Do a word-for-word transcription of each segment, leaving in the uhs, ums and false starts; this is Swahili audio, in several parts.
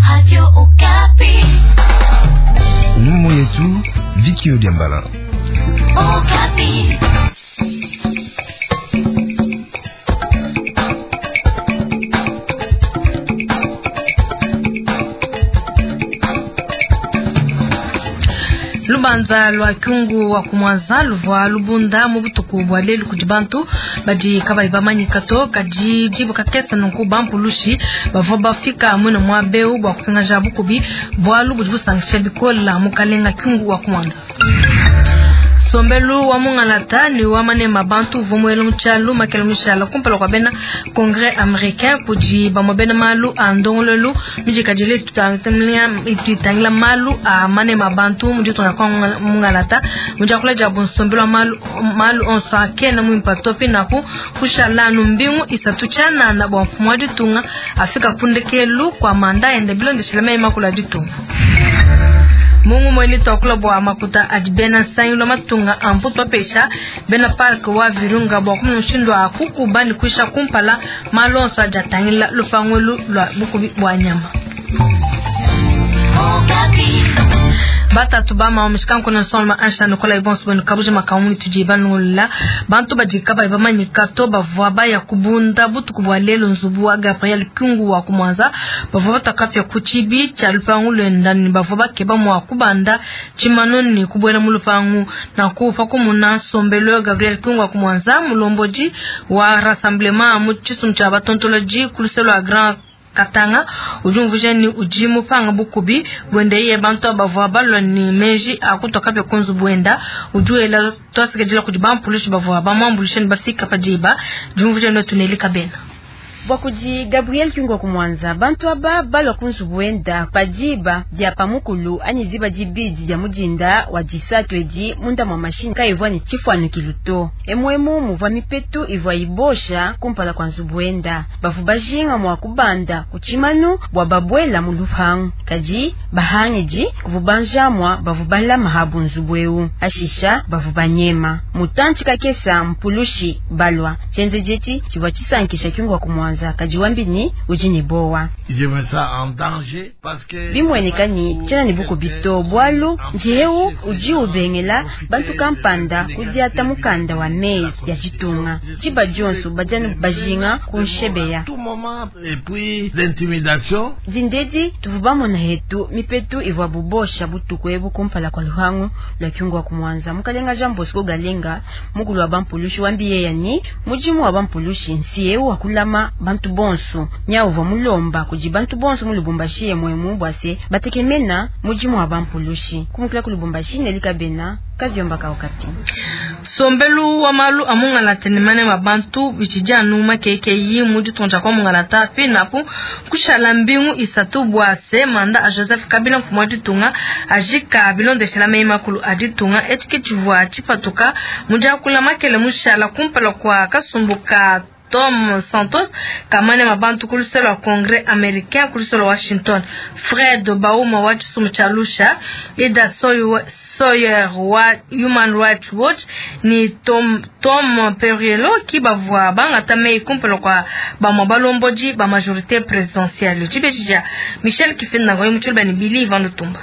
Radio Okapi. Numo yetu Vicky Odiambala. Okapi. Lubanza lwa kyungu wa kumwaza luvwa lubunda mubutuku bwa lelu kujibantu baji kabaiba manyikato kaji jibu kakesa nunku bampulushi bavo bafika mwena mwabeu bwa kufinga jabu kubi bwa lubu jibu sangisha bikola mukalenga kyungu wa kumwaza. Sombelu wa mungalata ni wa manema bantu vumwelo mchalu makelo mchala kumpala kwa bena Congrès américain kuji ba mobena malu andongolelu miji kajile tutanglia tutangla malu a manema bantu mji tunakwa mungalata mji kula jabu sombelu malu malu onsa kena mwimpatopi naku kushala numbingu isatuchana na bwa mfumwadi tunga afika kundekelu kwa manda ende bilonde shilama imakula ditunga. Mungu mweli tokula bwa makuta ajibena sayulo matunga amputo pesha bena park wa virunga bwa kumushindo kuku bani kuisha kumpala malonso ajatangila lufangulu lwa buku bwa nyama. Bata tubama wa mishkanko na sonma ansha nukola ibonsu bwenu kabuje makaumuni tujiba nula bantu bajikaba ibama nyikato bavuaba ya kubunda butu kubwa lelo nzubuwa Gabriel Kyungu wa kumwaza bavuaba takafya kuchibi cha lupangu luendani bavuaba keba mwa kubanda chimanoni kubwela mulupangu na kufa kumuna sombelo Gabriel Kyungu wa kumwaza mulomboji wa rassemblement muchisu mchaba tontoloji kuluselo a grand Katanga ujumvujeni ujimu panga bukubi wende iye bantu bavwa balo ni meji akutoka pe konzu bwenda ujuela tosigejila kujibam polishi bavwa bamambulishen bafika pajiba ujumvujeni tunelika bena Wakuji Gabriel Kyungu kumwanza bantu aba balo kunzu bwenda pajiba dia pamukulu anyiziba jibidi dia mujinda wajisatu eji munda mwa mashini ka ivwa ni chifwanu kiluto emwemu muva mipetu ivwa ibosha kumpala kwa nzu bwenda bafu bajinga mwa kubanda kuchimanu bwa babwela mulupangu kaji bahangiji kuvubanja mwa bafu bala mahabu nzu bweu ashisha bafu banyema mutanchi kakesa mpulushi balwa chenze jechi chivwa chisankisha Kyungu kumwanza kajiwambi ni ujini bowa bimwenika ni chena ni buku bito bwalu njeu uji ubengela bantu kampanda kudiata mukanda wa mezi ya jitunga chiba jonsu bajanu bajinga kunshebeya zindeji tuvubamu na hetu mipetu ivwa bubosha butuku ebu kumpala kwa luhangu la Kyungu wa kumwanza mukalenga jambo siku galenga mukulu wa bampulushi wambiye yani mujimu wa bampulushi nsiyewu wakulama bantu bonsu nyauva mulomba kuji bantu bonsu mulubumbashi mwemu bwase batekemena mujimu wa bampulushi kumukila kulubumbashi nelika bena kazi yomba ka Okapi. Sombelu wa malu amungalata ni mane mabantu bichijanu makeke yi muji tonja kwa mungalata penapu kushala mbingu isatu bwase manda a Joseph Kabila mfumwadi tunga ajika bilonde shilama imakulu aditunga etike chivwa chipatuka muja kula makele mushala kumpala kwa kasumbuka Tom Santos kamane mabantu kuluselo wa Congrès américain kuluselo Washington Fred Bauma wa Tsumchalusha Ida Sawyer wa Human Rights Watch ni Tom Tom Perriello ki bavwa banga tame kumpelo kwa ba mabalomboji ba majorité présidentielle tibejija Michel Kifenda ngo mutulba ni Billy Van Lutumba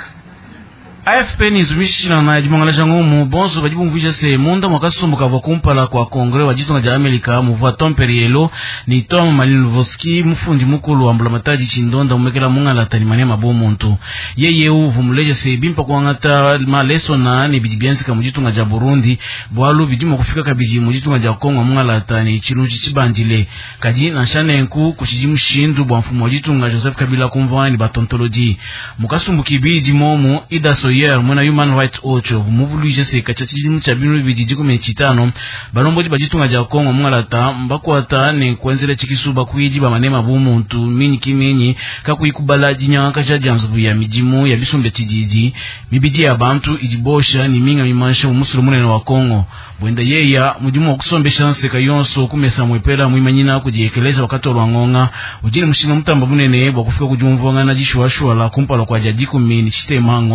A F P ni zumishina na jimangala jango mu bonzo bajibu mvija se munda mwakasumbuka vakumpala kwa Kongre wa jitu na ja Amerika muvwa Tom Perriello ni Tom Malinowski mfundi mukulu wa mbulamataji chindonda umekela munga la talimania mabu muntu yeye uvu muleje se bimpa kwa ngata maleso na ni bijibiansi ka mujitu na ja Burundi bwalu bijimu kufika kabiji mujitu na ja Kongo munga la tani chiluji chibandile kaji na shane enku kushijimu shindu bwa mfumu wajitu na Joseph Kabila kumva ni batontoloji mukasumbuki biji momu Ida Sawyer mwana Human Rights Watch muvuluje se kachachijimu cha binu bijiji kumi chitano balomboji bajitunga ja Kongo mwangalata mbakwata ne kwenzele chikisuba kuyijiba manema bumuntu minyi kimenyi kakuyikubala jinya kacha janzu ya mijimu ya bisumbe tijiji mibiji ya bantu ijibosha ni minga mimansha umusulu munene wa Kongo bwenda yeya mujimu wa kusombesha nseka yonso kumesa mwepela mwimanyina kujiekeleza wakati wa ngonga ujini mshina mtamba munene bwa kufika kujumvonga na jishwashwa la kumpala kwa jadiku mini chitema ngondeu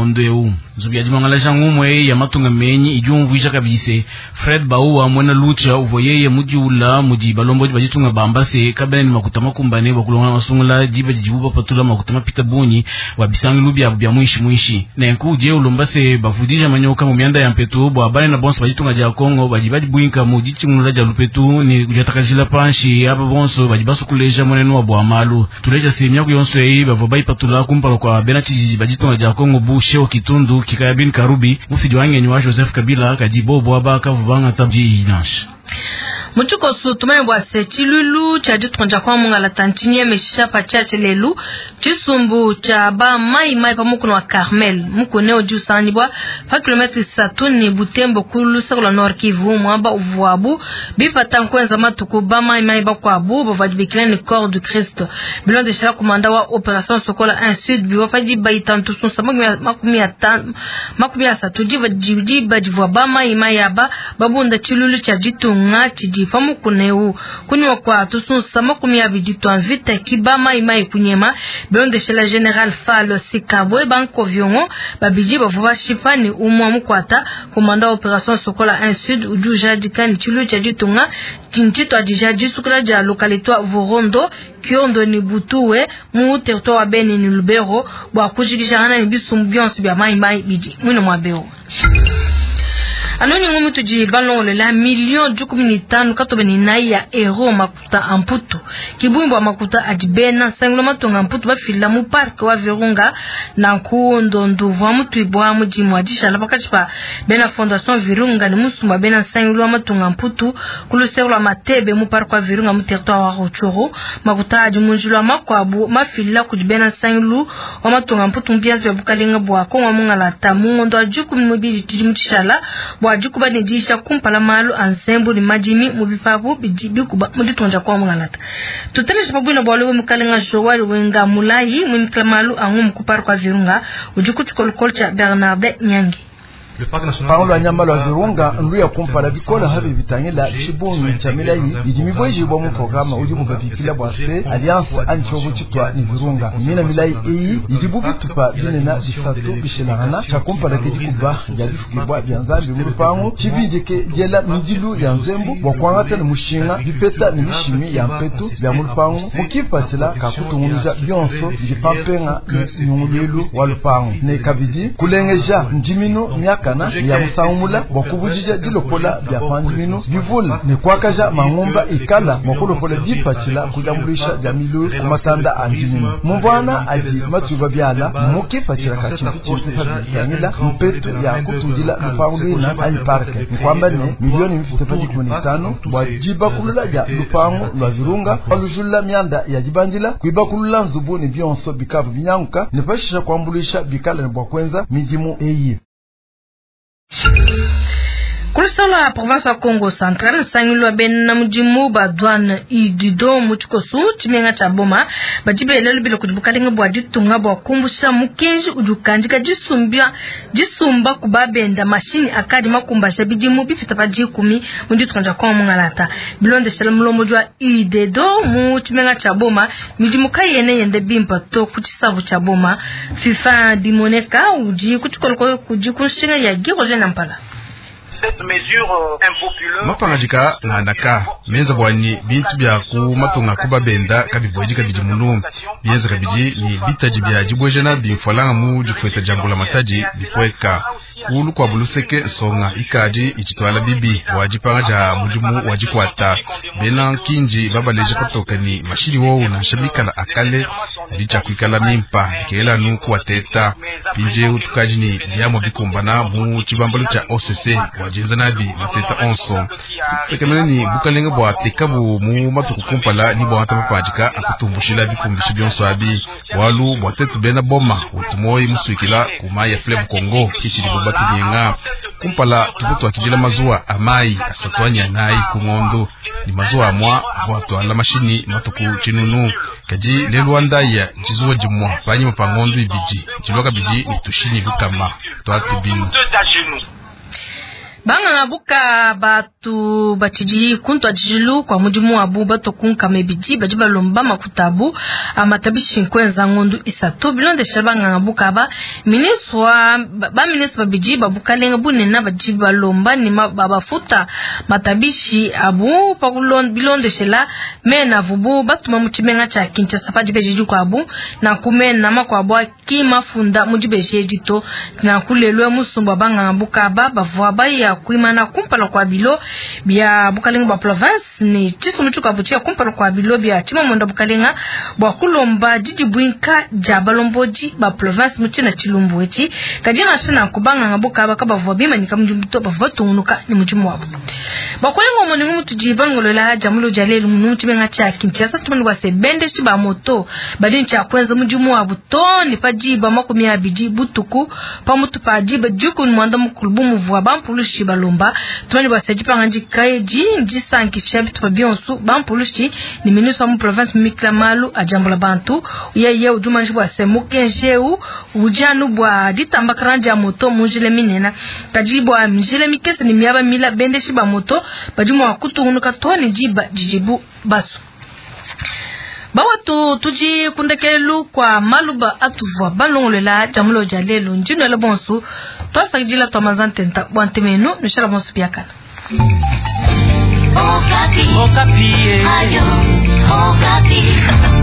Lupettu zubi ajimangala jangumwe ya matunga menyi ijumvuisha kabise Fred Bauwa mwena lucha uvoyeye mujiula muji balombo bajitunga bambase kabene ni makutama kumbane bakulonga masungula jiba jibuba patula makutama pita bunyi wabisangi lubya bya mwishi mwishi na nkuje ulombase bafudija manyoka mu mianda ya mpetu bo abane na bonso bajitunga ja Kongo bajibadi buinka muji chingula ja Lupettu ni kujatakajila panshi aba bonso bajibaso kuleja mweneno wa bwa malu tuleja semya kuyonso yi bavobai patula kumpala kwa bena chiji bajitunga ja Kongo bushe kitundu kikayabin karubi mufidi wange wa Joseph Kabila kajibo bwaba kavubanga tabji inash Mutuko su tume bwa se chilulu cha jitunja kwa munga la tantinie mesha pa chache lelu chisumbu cha ba mai mai pa mukuno wa Carmel muko neo juu sani bwa pa kilometri satuni Butembo kulu sakula Nord Kivu mwaba uvuabu bipa tankwenza matuku ba mai mai ba kwa abu bavadibikile ni corps du Christ bilon de shala kumanda wa operation sokola un sud biwa pa jiba itantu sunsa makumi ya tan makumi ya satu jiva jiba jivwa ba mai mai yaba babunda chilulu cha jitunga chiji famu kuneu kunywa kwa tusunsa makumi ya bidito anvite kibama ima ikunyema belonde chez la général Falo Sikabwe banko viongo babiji bavuba shipani umwa mukwata komanda opération sokola un sud ujuja dikani chulu cha jitunga tinchito ajija jisukula ja localité Vorondo kiondo ni butuwe mu territoire Beni ni Lubero bwa kujigishana ni bisumbions bya mai mai biji mwino mwabeo Anoni ngumu tuji balon la million jukumi tano katobeni nai ya euro makuta amputu kibumbo makuta ajibena sanglo matonga amputu bafila mu park wa Virunga na nkundo nduva mutu ibwa muji mwajisha la pakati pa bena fondation Virunga ni musuma bena sanglo matonga amputu kulusero matebe mu park wa Virunga mu territoire wa Ruchuru makuta ajimunjula makwabu mafila kujibena sanglo wa matonga amputu mbiazi ya bukalinga bwa ko wa mungala tamu ndo ajukumi mubiji tijimutishala wajuku ba nijisha kumpala malu ansembu ni majimi mubifabu bijibi kuba muditonja kwa mwanata tutane sababu na bwalo mukalenga jowali wenga mulayi mwimkala malu angu mkupar kwa Virunga ujuku chukolkolcha Bernard Nyangi Paulo anyambalo wa Virunga ndu ya kumpala bikola habi bitangela chibunu chamila yi yijimibweji bwa mu programa udi mubabikila bwase alliance anchobo chitwa ni Virunga mina milai eyi yijibu bitupa binena bisatu bishelana cha kumpala kejikuba ya bifukibwa byanzambi mu pangu chibijeke jela mijilu ya nzembu bwa kwangata ni mushinga bipeta ni mishimi ya mpetu bya mu pangu mukipatila kakutunguluza byonso bipampenga nyungulelu wa lupangu ne kabidi kulengeja njimino myaka kana ya musaumula wakubujija dilokola bya panjimino bivula ne kwakaja mangomba ikala makolokola bipatila kujambulisha jamilu kumatanda anjimino mubwana aji matuba byala muke patira ka chimpi chimpi habitangila mpeto ya kutudila lupangulina ali parke kwamba ne milioni mfite paji kumi na tano wajiba kulula ja lupangu lwa Virunga walujula mianda ya jibandila kuiba kulula nzubu ni bionso bikavu binyanguka ne pashisha kwambulisha bikala ne bwakwenza mijimu eyi Kulisala la province wa Congo Central sangilwa ben mujimu ba douane idido muchikosu chimenga cha boma bajibe lelo bilo kujibukalinga bwa ditunga bwa kumbusha mukenji ujukanjika jisumbia jisumba kubabenda mashini akadi makumbasha bijimu bifita baji kumi munditunga kwa mungalata bilonde shalomlo mujwa idido mu chimenga cha boma mijimu kayene yende bimpa to kuchisavu cha boma FIFA dimoneka uji kuchikolko kujikushinga ya giroje nampala cette mesure impopuleuse mapangajika na ndaka menza bwani bintu bya ku matonga kuba benda kabibwaji kabiji munu bienza kabiji ni bitaji bya jibwejana bifalanga mu jifweta jambula mataji bifweka ulu kwa buluseke songa ikaji ichitwala bibi wajipangaja mujumu wajikwata bena kinji baba leje patoka ni mashiri wo na shabika la akale licha kuikala mimpa bikela nu kuwateta pinje utukaji ni diamo bikumbana mu chibambalo cha O C C wajenza nabi mateta onso tekemene ni bukalenga bwa tekabu mu matuku kumpala ni bwa hata pajika akutumbushila bikumbishi byonso abi walu bwa tetu bena boma utumoyi musuikila kumaya flem Kongo kichiri bubati nyenga kumpala tubutu akijila mazua amai asatwani anai kungondo ni mazua amwa watu ala mashini matuku chinunu kaji lelwanda ya jizuwa jimwa panyi mapangondo ibiji jiloka biji ni tushini bukama tuatu binu banga ngabuka batu batiji kunto ajilu kwa mujimu abu bato kunka mebiji bajiba lomba makutabu amatabishi nkwenza ngondu isatu bilonde shabanga ngabuka ba miniswa ba miniswa biji babuka lenga bunena bajiba lomba ni babafuta matabishi abu pakulon bilonde shela mena vubu batu mamuchimenga cha kincha sapaji beji kwa abu na kumena makwa bwa kima funda mujibe jito na kulelwe musumba banga ngabuka ba bavwa ba ya kuimana kumpala kwa bilo bia bukalinga ba province ni chisu mchuka buchia kumpala kwa bilo bia chima mwenda bukalinga bwa kulomba jiji buinka jabalomboji ba province mchina chilumbu echi kajina shina kubanga ngabuka ba kaba vobima ni kamjumbuto ba votunuka ni mjumu wabu bakwengo moni mutu jibangolo la jamulo jalelu mnuti benga cha kinchasa tumani wase bende shiba moto badin cha kwenza mjumu wabu to ni pajiba makumi abiji butuku pa mutu pajiba juku ni mwanda mkulubu mvua bampulushi balomba tumani wase jipa nganji kaeji njisa nkishebi tupa bionsu bampulushi ni minusa mu province mikla malu ajambola bantu uye ye ujuma njibu wase mukenjeu ujanu bwa ditamba karanja moto mujile minena kajibu wa mjile mikese ni miaba mila bende shiba moto bajumu wa kutu unuka toni jiba jijibu basu bawatu tuji kundekelu kwa maluba atuvwa balongolela jamulo jalelu njino ele bonsu tosa jila tomazantenta wantemenu nishara bonsu piakana Okapi. Okapi. Ayo. Okapi.